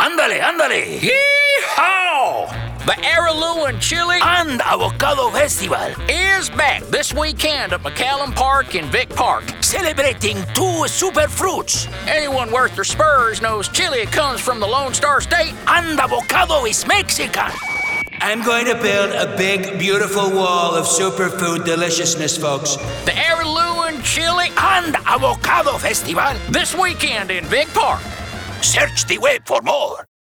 Ándale, ándale. Yeehaw! The Araluen Chili And Avocado Festival. is back this weekend at McCallum Park in Vic Park. Celebrating 2 super fruits. Anyone worth their spurs knows chili comes from the Lone Star State. And avocado is Mexican. I'm going to build a big, beautiful wall of superfood deliciousness, folks. The Araluen Chili And Avocado Festival. this weekend in Vic Park. Search the web for more.